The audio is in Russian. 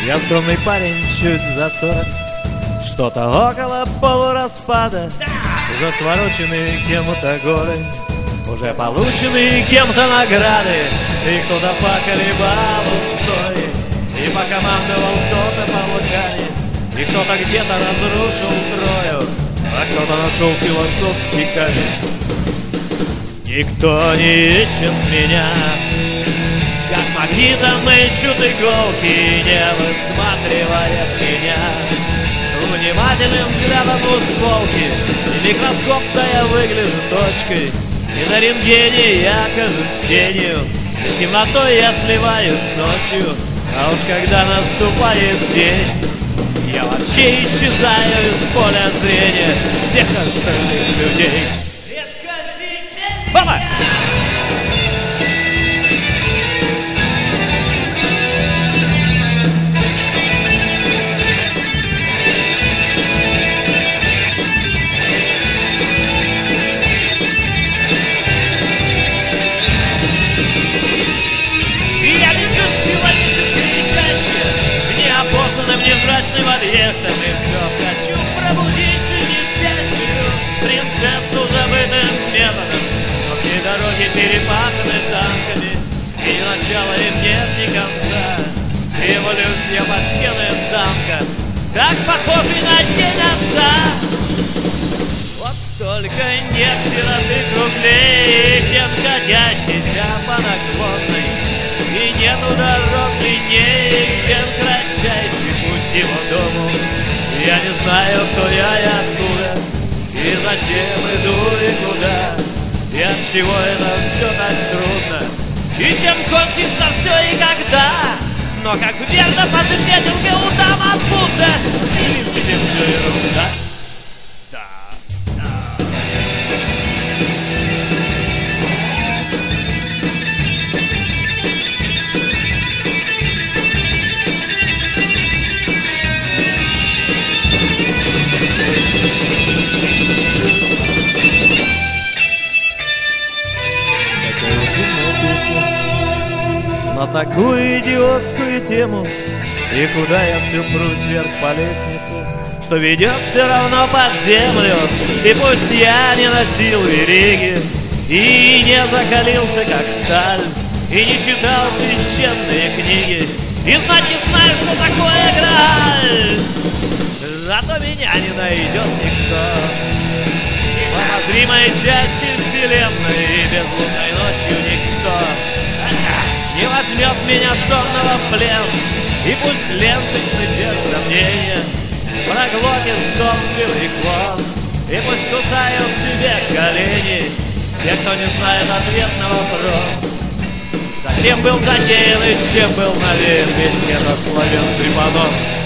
Я скромный парень, чуть за 40. Что-то около полураспада. Уже свороченные кем-то горы, уже полученные кем-то награды. И кто-то поколебал устои, и покомандовал кто-то по вулкане, и кто-то где-то разрушил Трою, а кто-то нашел философский камень. Никто не ищет меня, как магнитом ищут иголки, не высматривая меня внимательным взглядом двустволки. И микроскоп-то я выгляжу точкой, и на рентгене я кажусь тенью, и с темнотой я сливаюсь ночью. А уж когда наступает день, я вообще исчезаю из поля зрения всех остальных людей. Папа! Невзрачным объектом, и все хочу пробудить не спящую принцессу забытым методом. Но в ней дороги перепаханы танками, и ни начала им нет ни конца. Кривлюсь я под стены замка, так похожий на день отца. Вот только нет сироты круглее, чем катящийся по наклонной, и нету дорог длиннее, чем кратчайший путь его дому. Я не знаю, кто я и откуда, и зачем иду и куда, и от чего это все так трудно, и чем кончится все и когда. Но как верно подметил Гаутама Будда, в принципе все ерунда. На такую идиотскую тему, и куда я все прусь вверх по лестнице, что ведет все равно под землю. И пусть я не носил вериги, и не закалился как сталь, и не читал священные книги, и знать не знаю, что такое Грааль. Зато меня не найдет никто в обозримой части вселенной, и безлунной ночью никто не возьмет меня сонного в плен. И пусть ленточный червь сомнения проглотит собственный клон, и пусть кусают себе колени те, кто не знает ответ на вопрос: зачем был затеян и чем был навеян весь этот славянский понос.